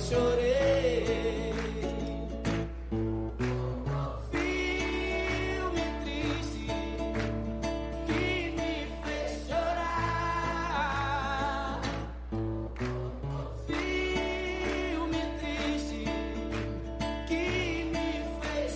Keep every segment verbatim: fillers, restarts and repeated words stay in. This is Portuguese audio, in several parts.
chorei. Filme triste que me fez chorar. Filme triste que me fez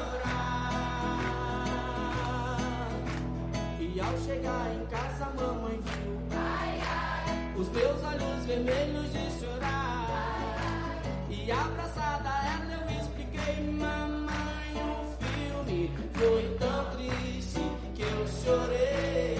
chorar. E ao chegar em casa a mamãe viu ai, ai, os meus olhos vermelhos de chorar. E abraçada ela eu expliquei, mamãe, o filme foi tão triste que eu chorei.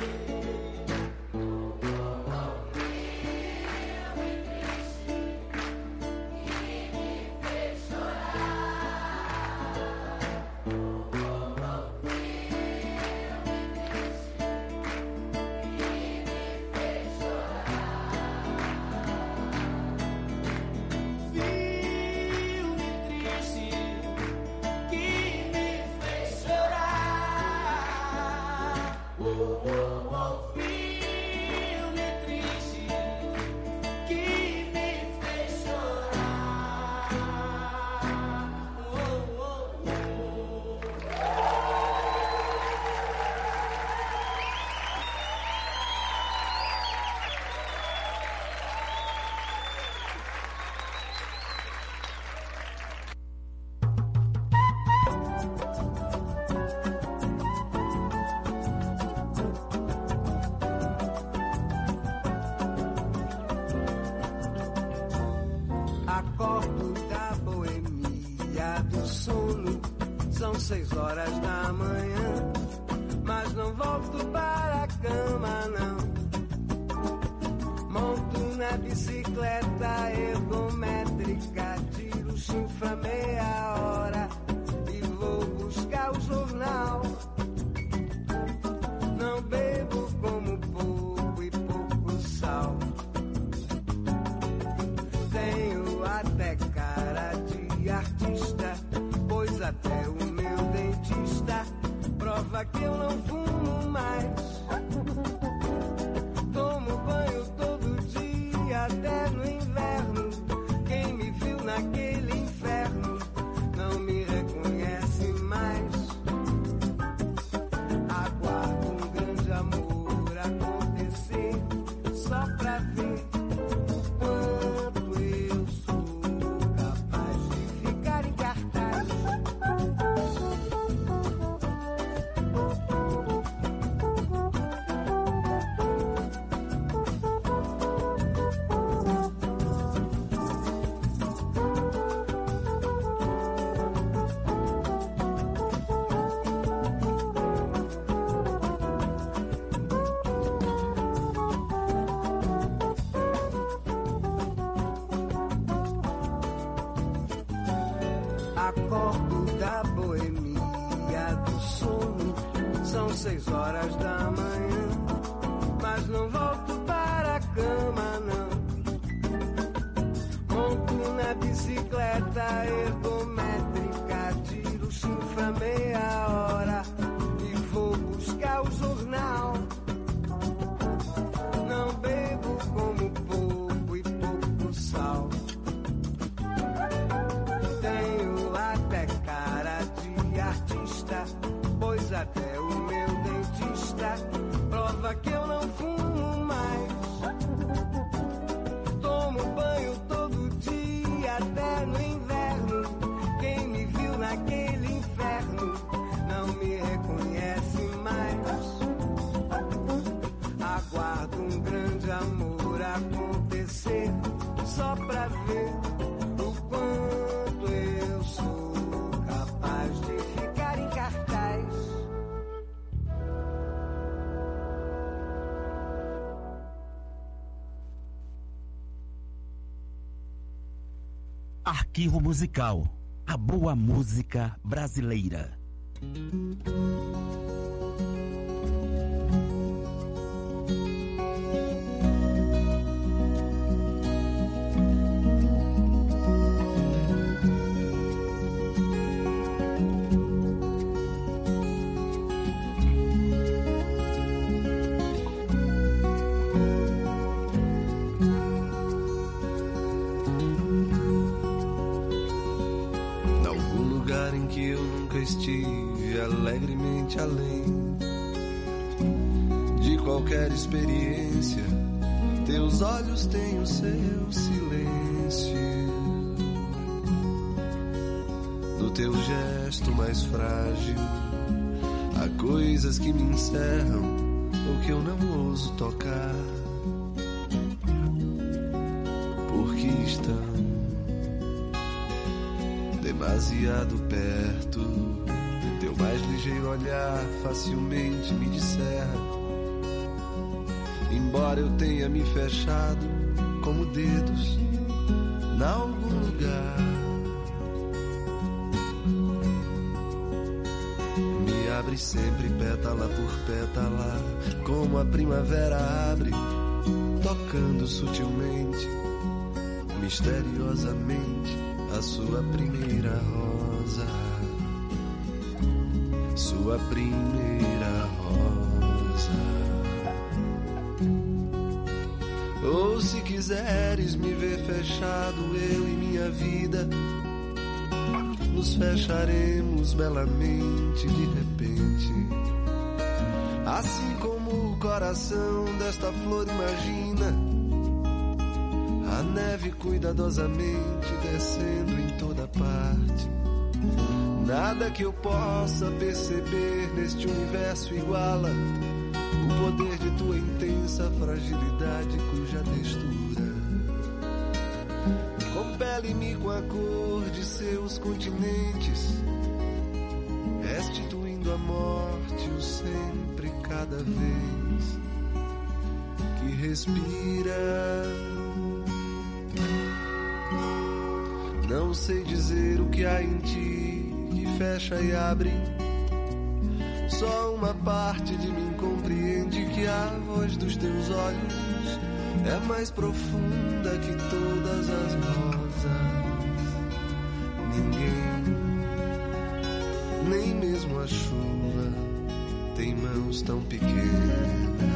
Acordo da boemia do sono, são seis horas da manhã, mas não volto para a cama não. Monto na bicicleta ergométrica, tiro chifra meia hora e vou buscar o jornal. Não bebo, como pouco e pouco sal. Tenho até cara de artista, pois até o meu dentista prova que eu não fumo mais. Tomo banho todo dia, até no inverno. Quem me viu naquele inferno não me reconhece mais. Aguardo um grande amor acontecer, só pra ver quanto eu sou capaz de ficar em cartaz. Acordo da boemia do sono, são seis horas da manhã, mas não volto para a cama não. Monto na bicicleta ergométrica, tiro chifra meia hora e vou buscar o jornal. Não bebo, como pouco e pouco sal. Tenho até cara de artista, pois até o meu dentista prova que eu não fumo mais. Tomo banho todo dia, até no inverno. Quem me viu naquele inferno não me reconhece mais. Aguardo um grande amor acontecer, só pra ver o quanto eu sou capaz de ficar em cartaz. Arquivo Musical. A boa música brasileira. alegremente além de qualquer experiência. Teus olhos têm o seu silêncio. No teu gesto mais frágil há coisas que me encerram ou que eu não ouso tocar, porque estão demasiado perto. Teu mais ligeiro olhar facilmente me descerra, embora eu tenha me fechado como dedos em algum lugar. Me abre sempre pétala por pétala, como a primavera abre, tocando sutilmente, misteriosamente, a sua primeira rosa, sua primeira rosa. Ou se quiseres me ver fechado, eu e minha vida nos fecharemos belamente de repente, assim como o coração desta flor imagina a neve cuidadosamente descendo em toda parte. Nada que eu possa perceber neste universo iguala o poder de tua intensa fragilidade, cuja textura compele-me com a cor de seus continentes, restituindo à morte o sempre cada vez que respira. Não sei dizer o que há em ti que fecha e abre, só uma parte de mim compreende que a voz dos teus olhos é mais profunda que todas as rosas. Ninguém, nem mesmo a chuva, tem mãos tão pequenas.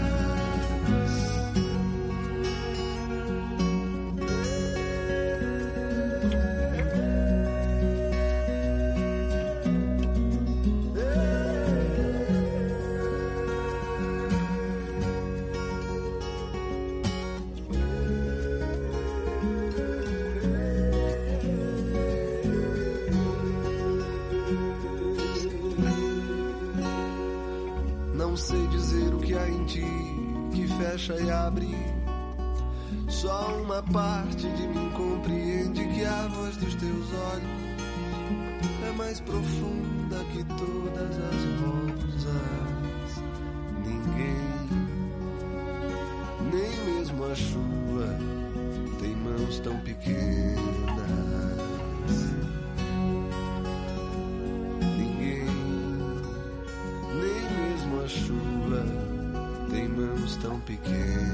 Não sei dizer o que há em ti que fecha e abre, só uma parte de mim compreende que a voz dos teus olhos é mais profunda que todas as rosas. Ninguém, nem mesmo a chuva, tem mãos tão pequenas. A chuva tem mãos tão pequenas.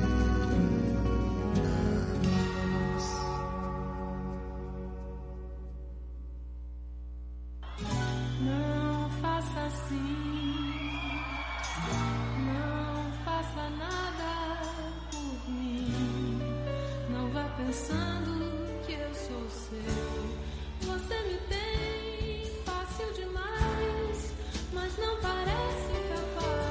Não faça assim, não faça nada por mim. Não vá pensando que eu sou seu. Você me tem fácil demais, mas não parece capaz.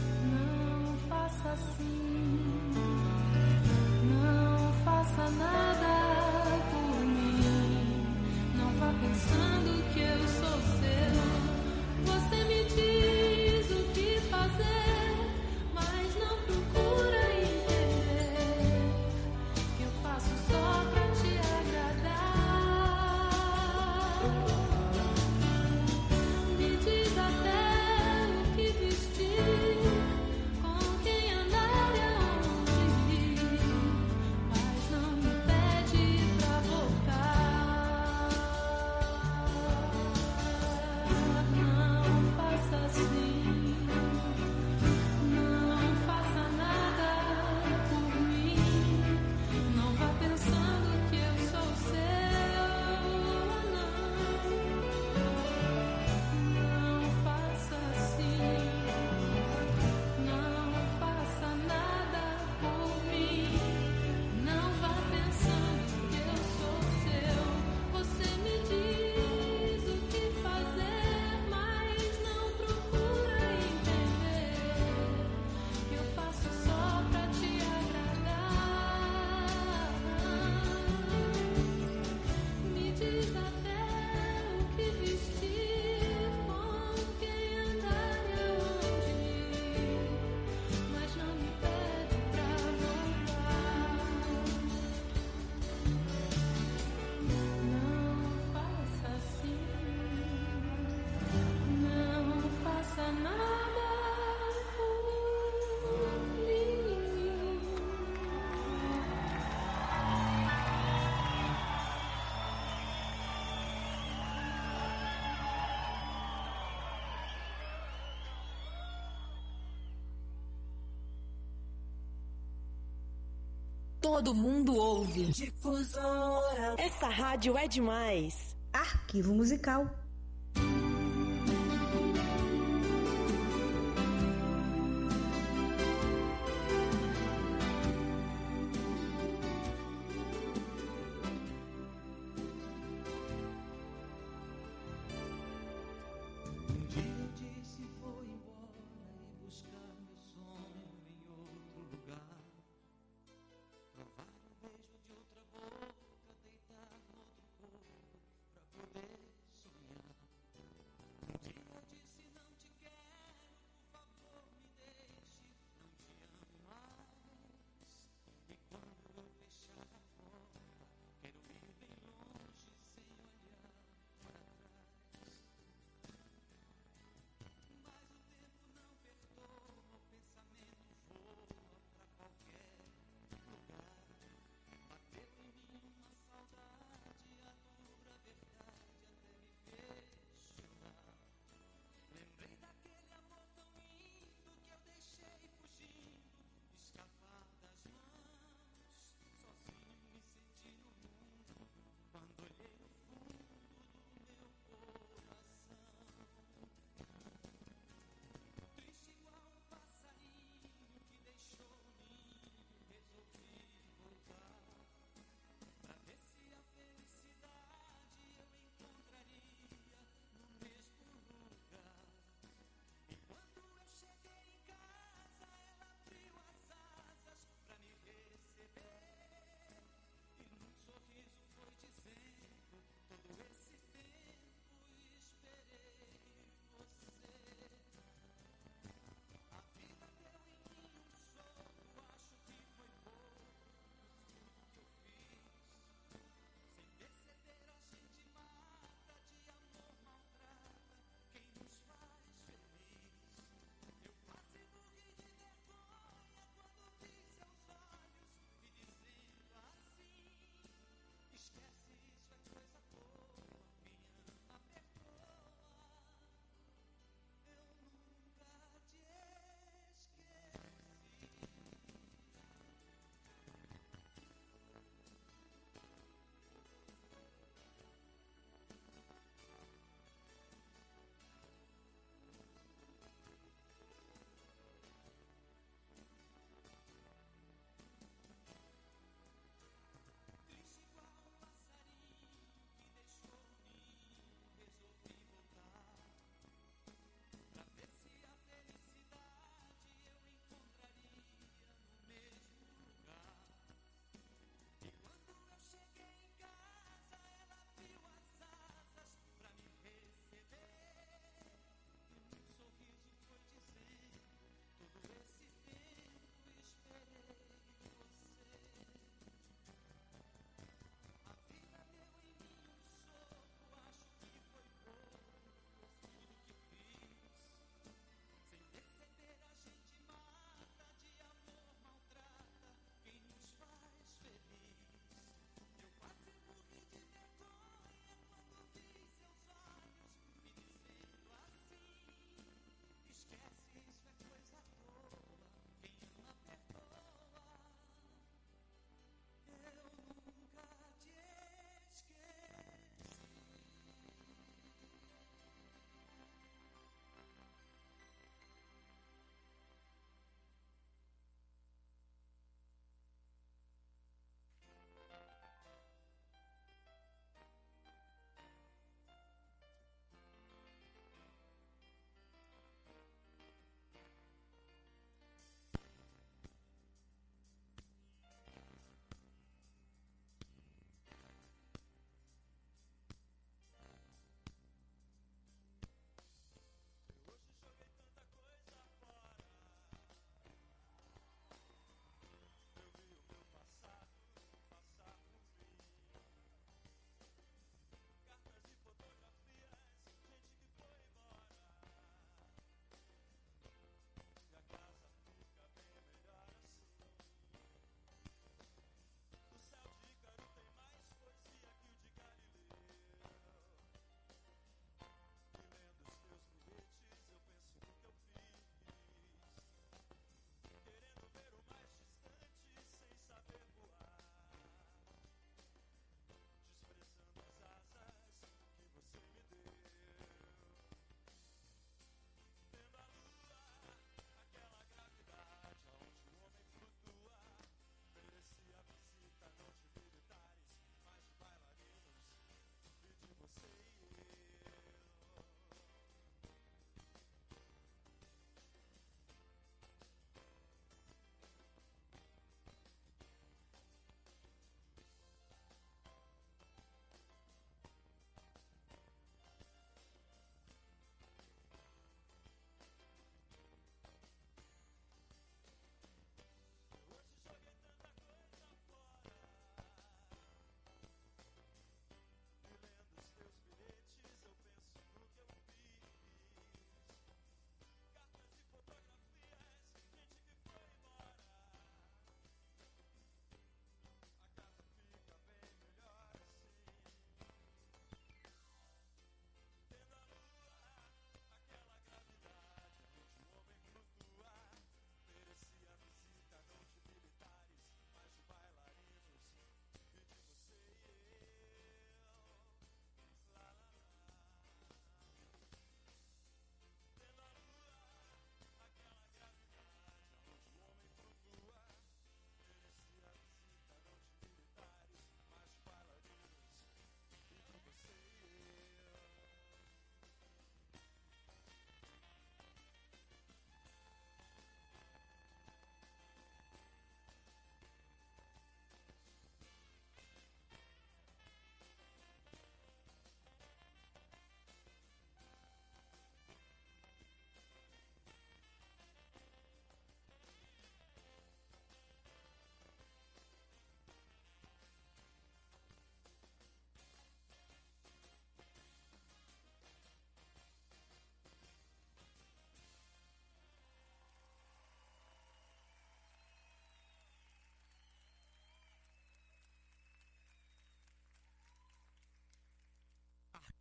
Assim, não faça nada. todo mundo ouve. Difusão oral. Essa rádio é demais. Arquivo musical. Sonhar.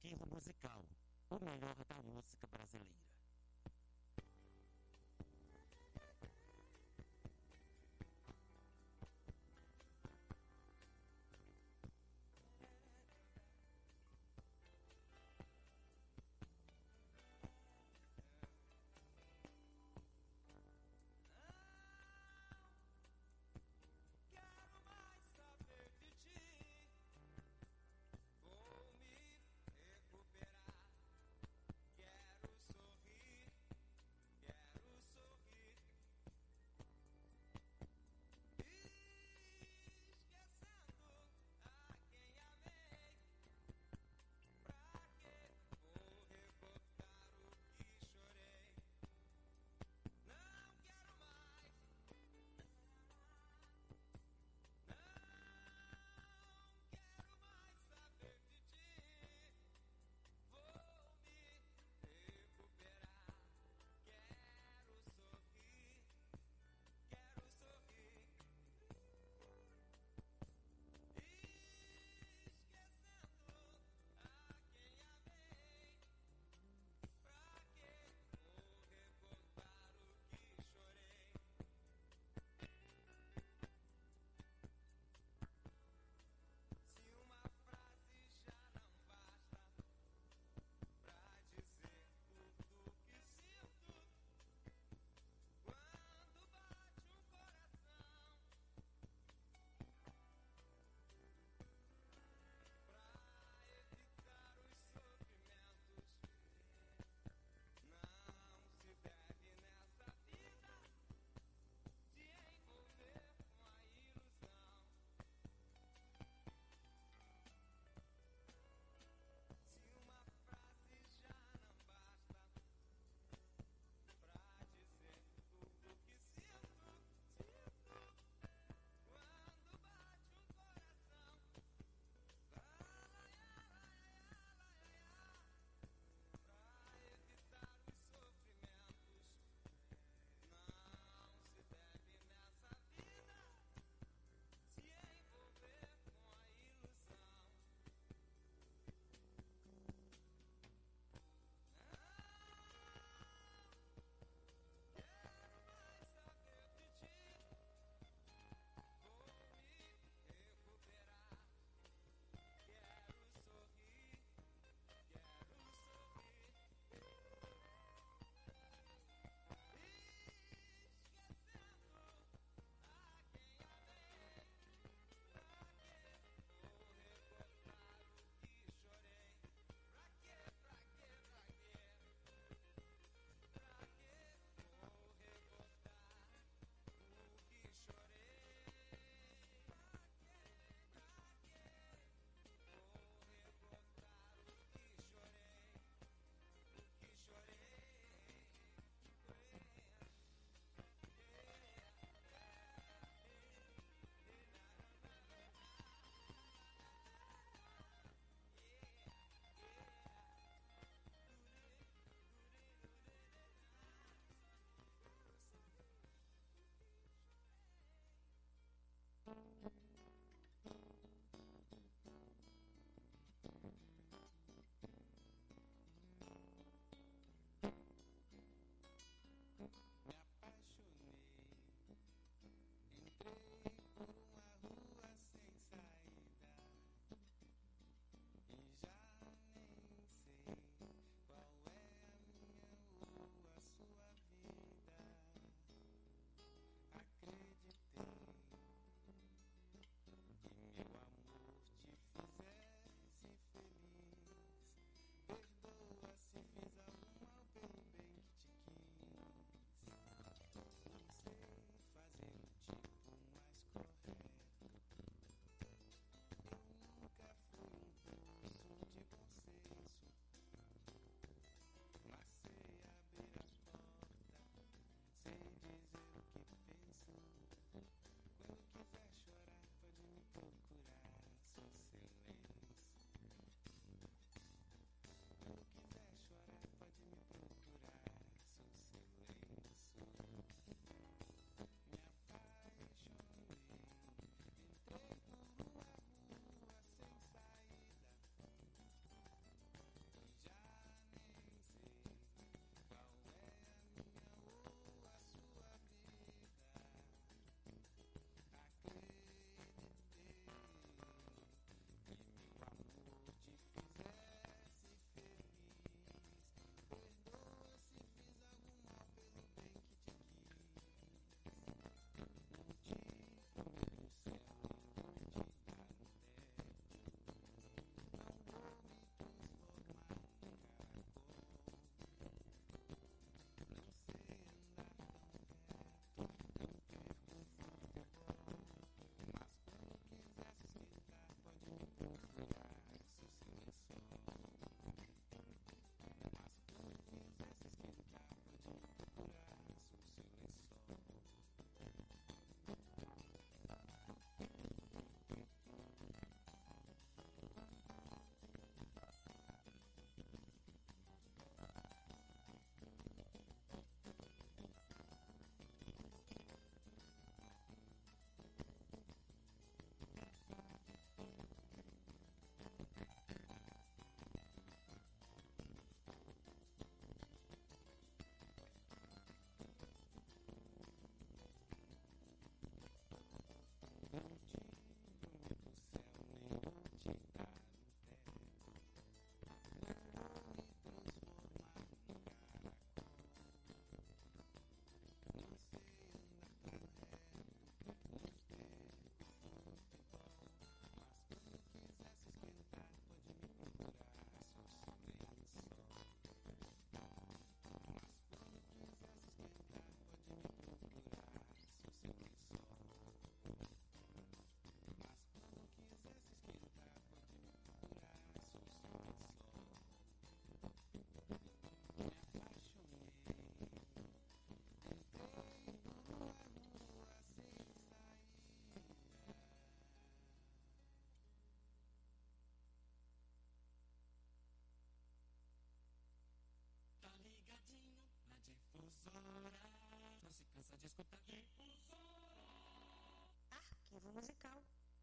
Esquivo Musical, o melhor da música brasileira. Vou me recuperar. Quero cansa de escutar Arquivo musical.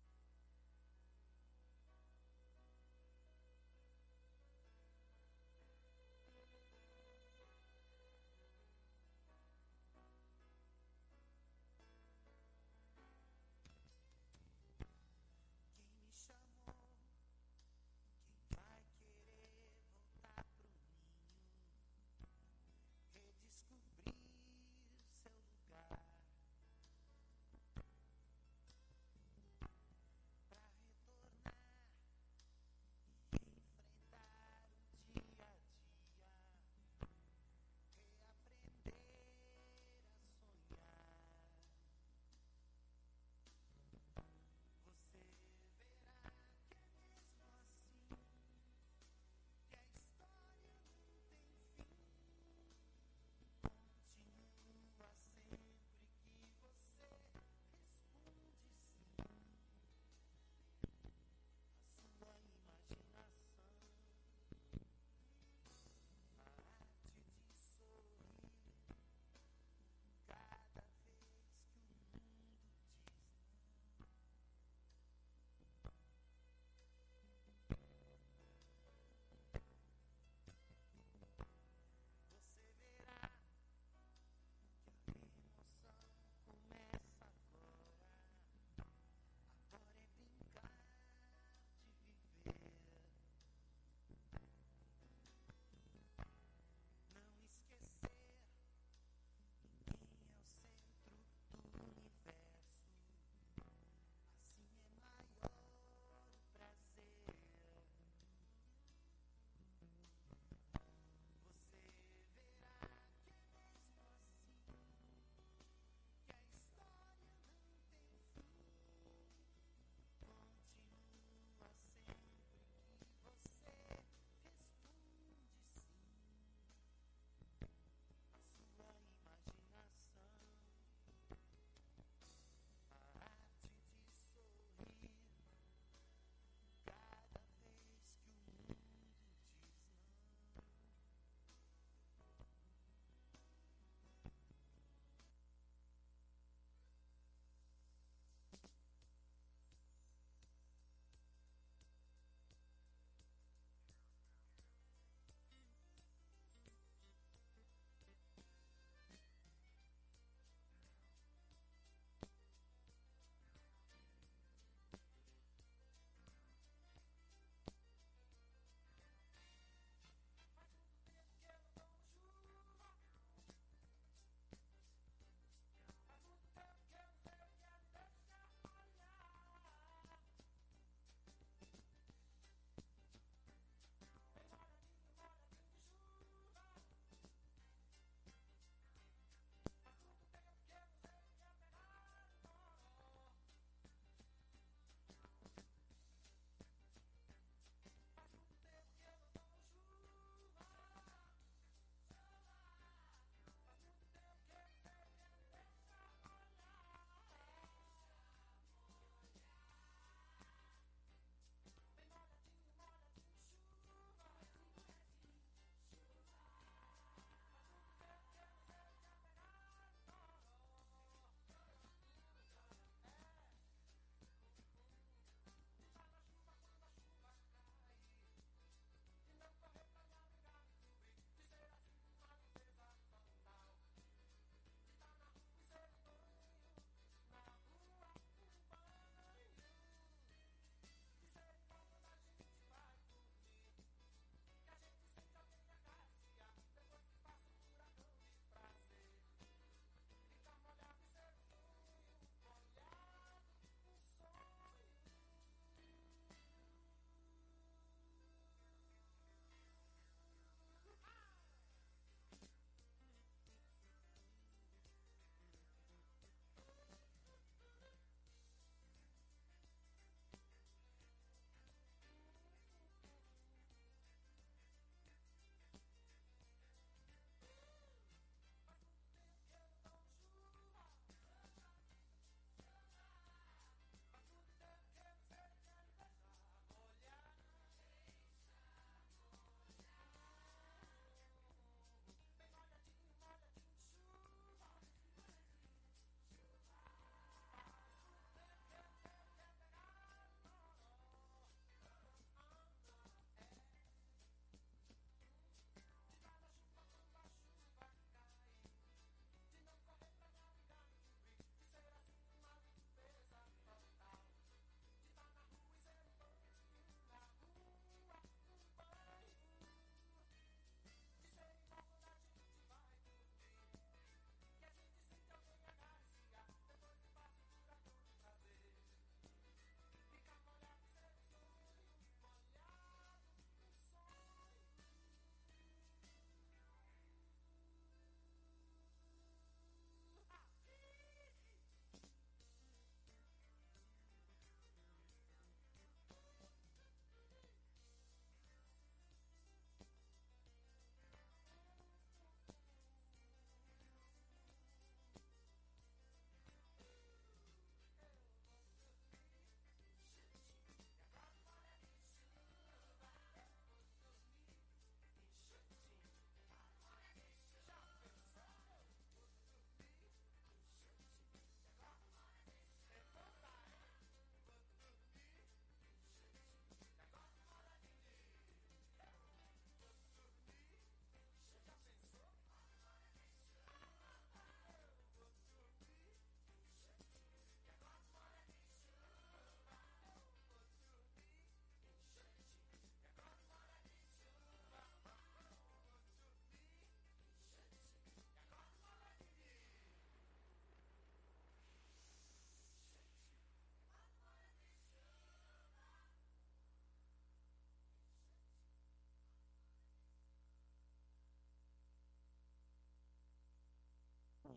Quem me chamou? Quem vai querer voltar pro ninho? Redescobrir seu lugar.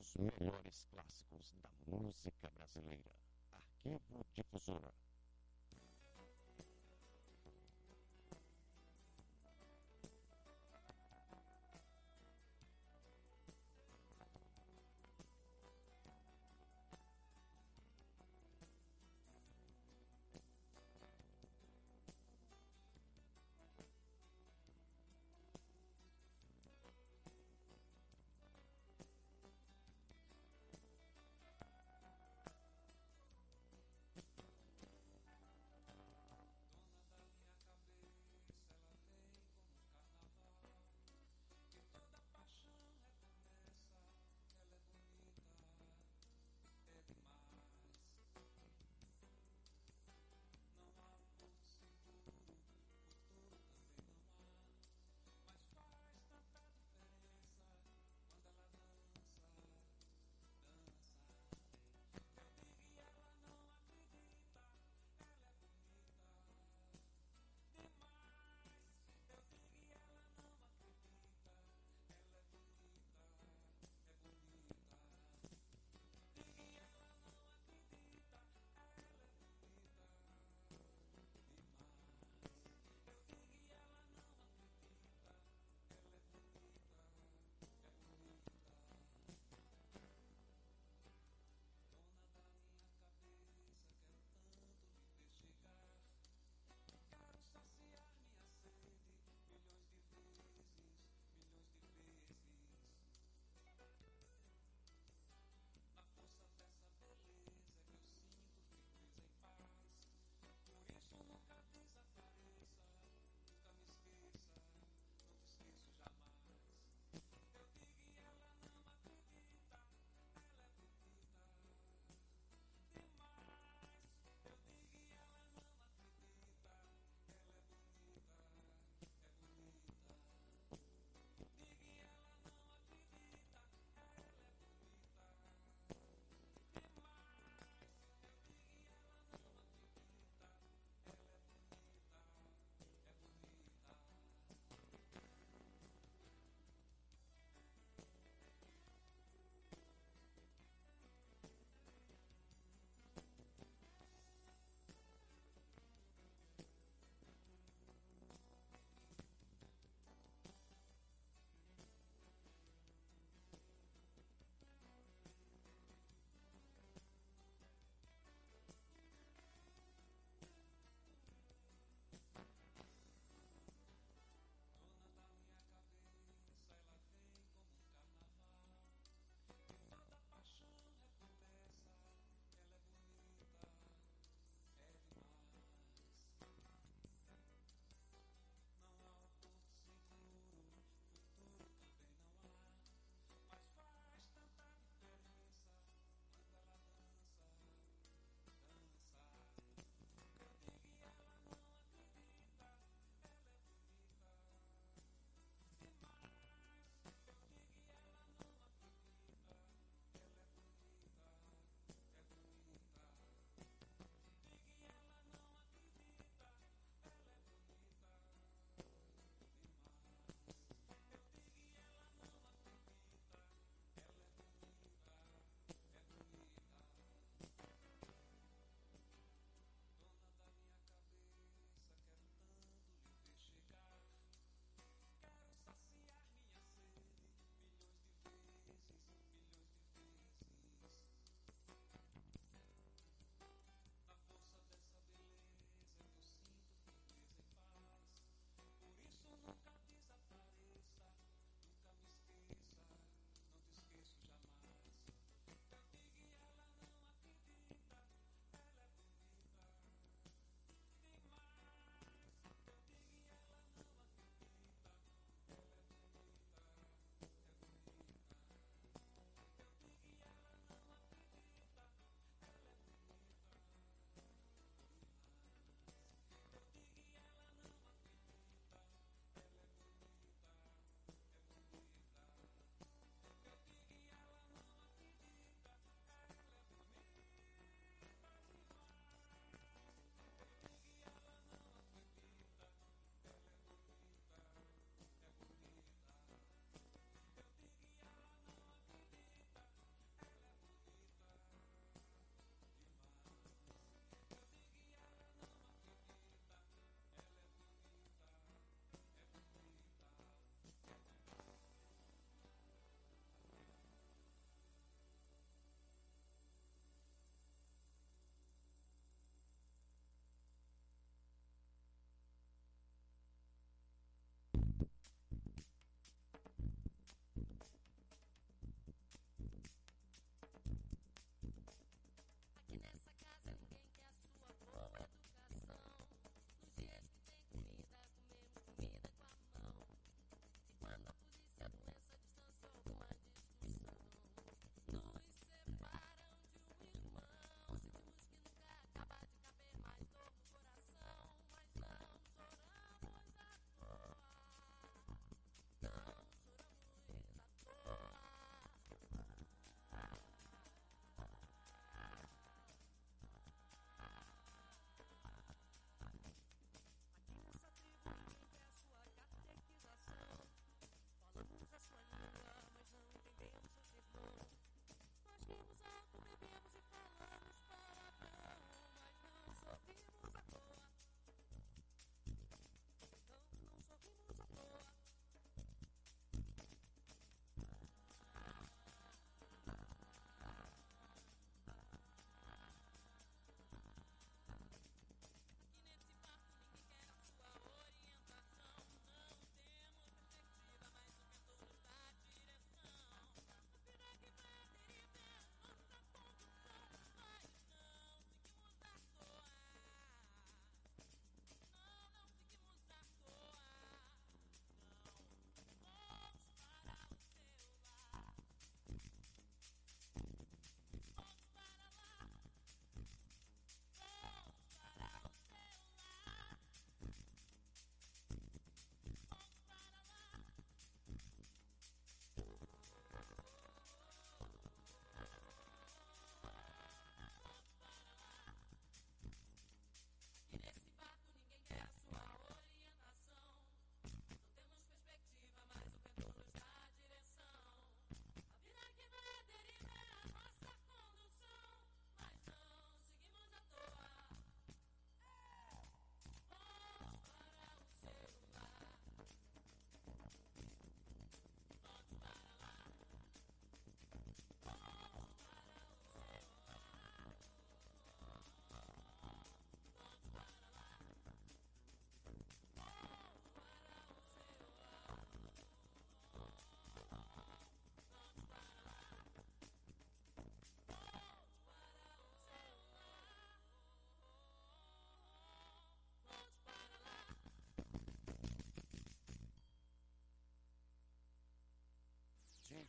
Os melhores clássicos da música brasileira. Arquivo Difusora.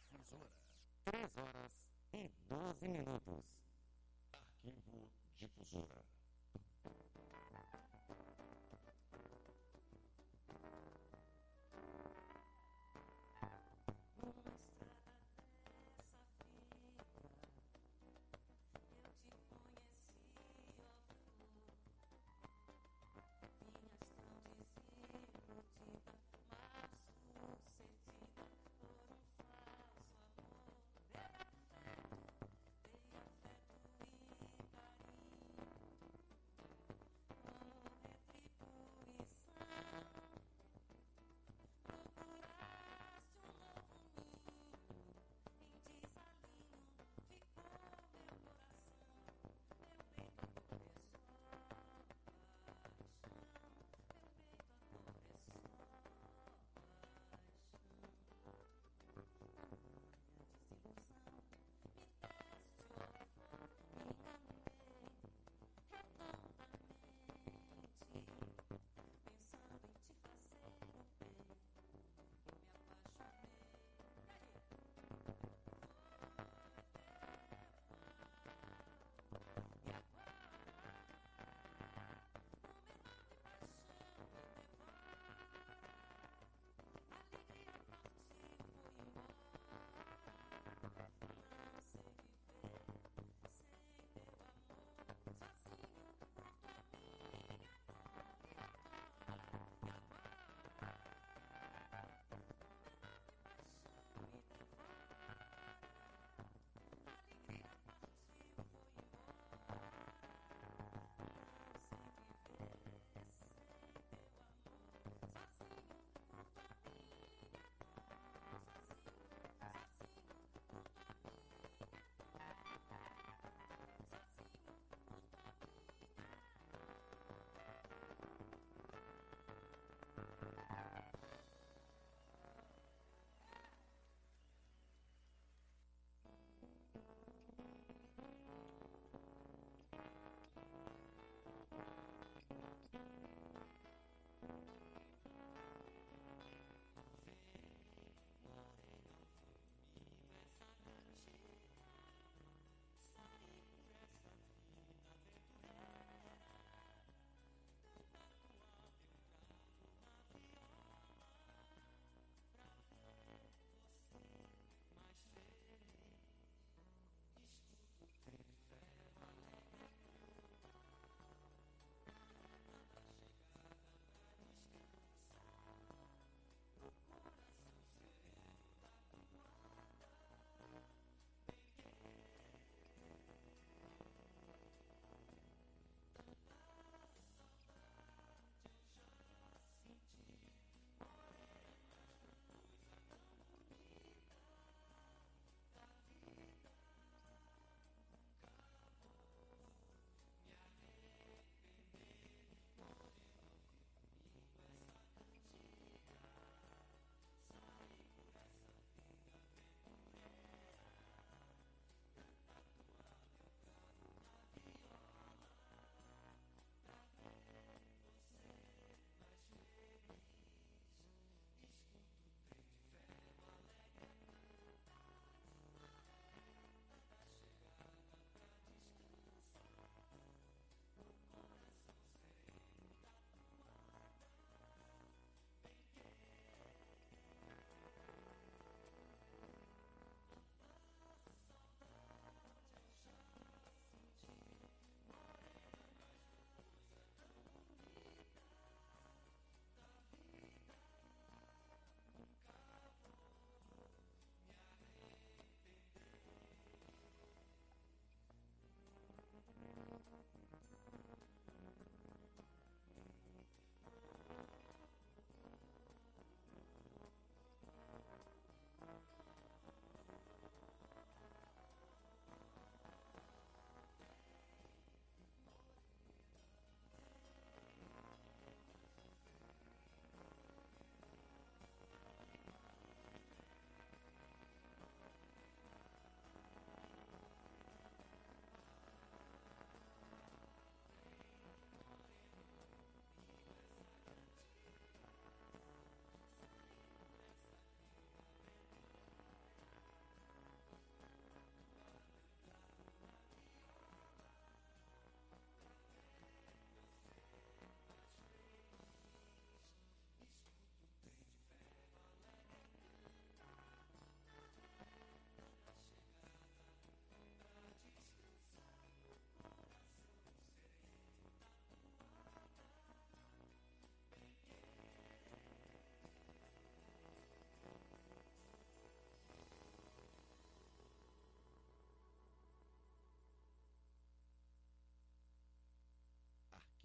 três horas e doze minutos. Arquivo Difusora. Dei afeto e carinho.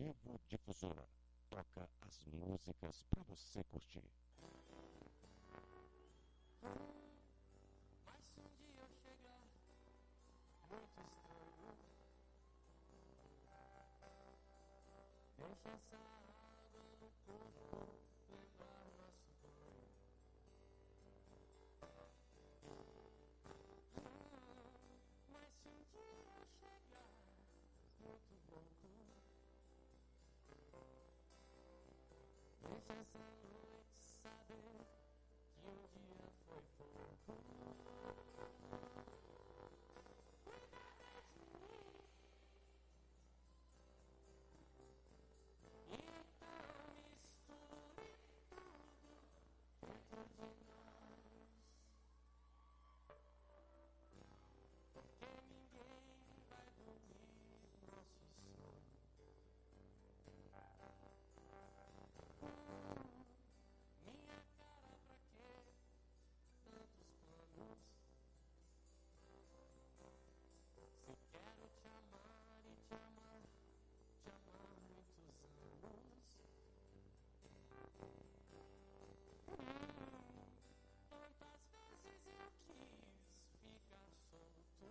Arquivo Difusora. Toca as músicas pra você curtir. Mas se um dia eu chegar muito estranho, deixa essa água no corpo lembrar nosso banho. Mas se um dia eu chegar muito louco, deixa essa noite saber que um dia foi pouco. Então misture tudo dentro de nós, porque ninguém vai dormir nosso sonho. Minha cara, pra quê tantos planos? Se quero te amar e te amar, te amar muitos anos. Quantas vezes eu quis ficar solto,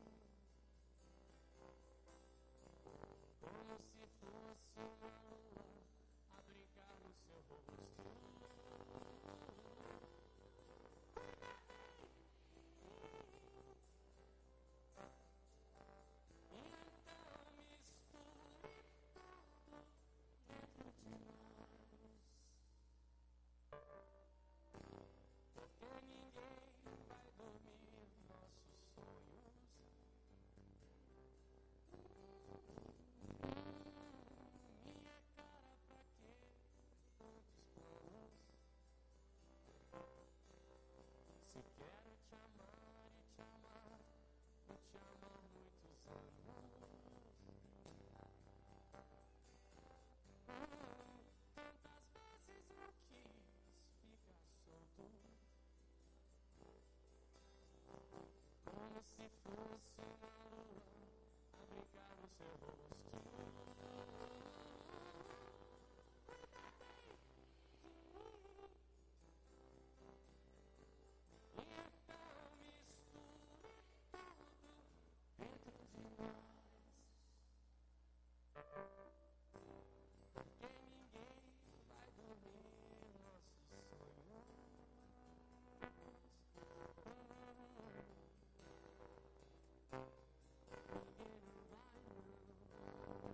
como se fosse uma lua a brincar no seu rosto. Então misture tudo dentro de nós, porque ninguém vai dormir nossos sonhos. Minha cara, pra quê tantos planos? Se quero te amar e te amar, vou te amar muitos anos. Tantas vezes eu quis ficar solto, como se fosse uma lua a brincar no seu rosto. Então misture tudo dentro de nós, porque ninguém vai dormir nossos sonhos. Ninguém não vai, não.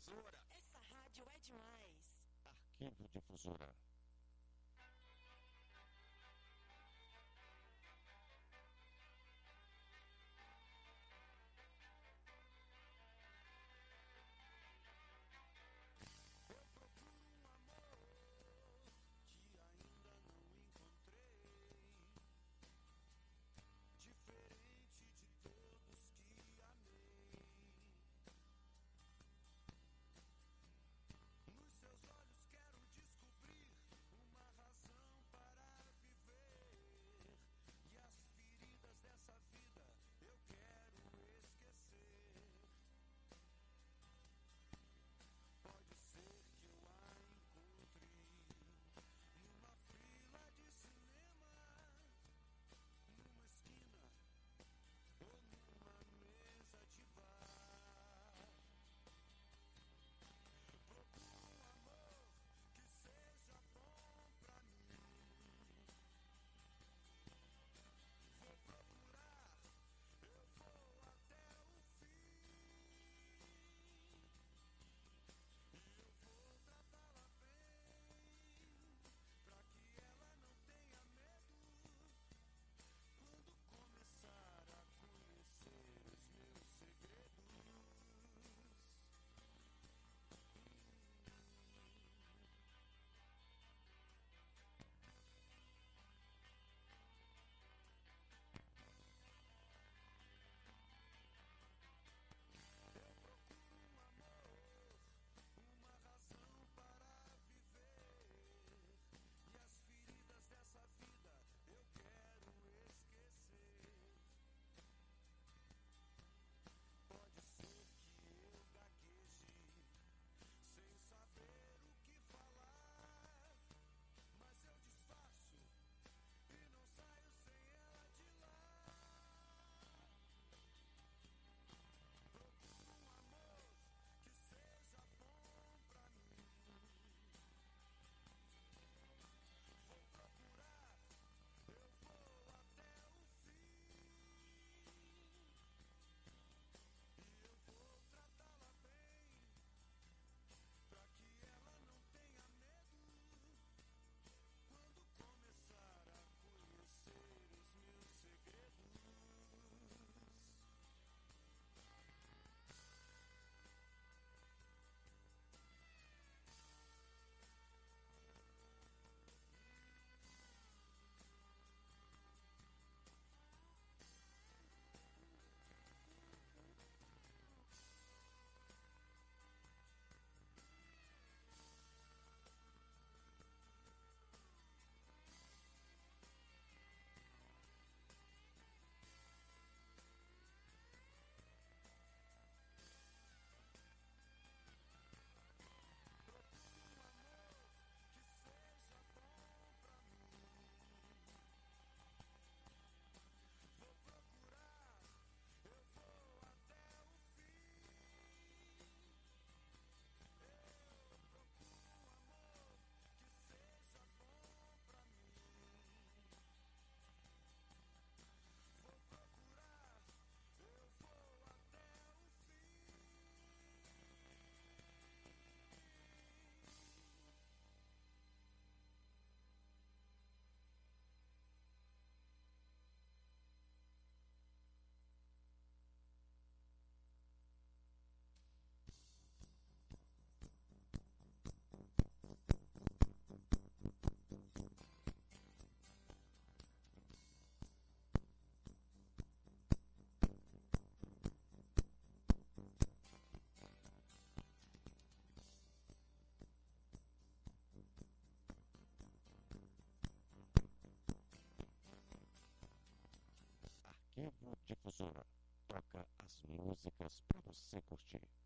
Difusora. Essa rádio é demais. Arquivo Difusora. Arquivo Difusora. Toca as músicas pra você curtir.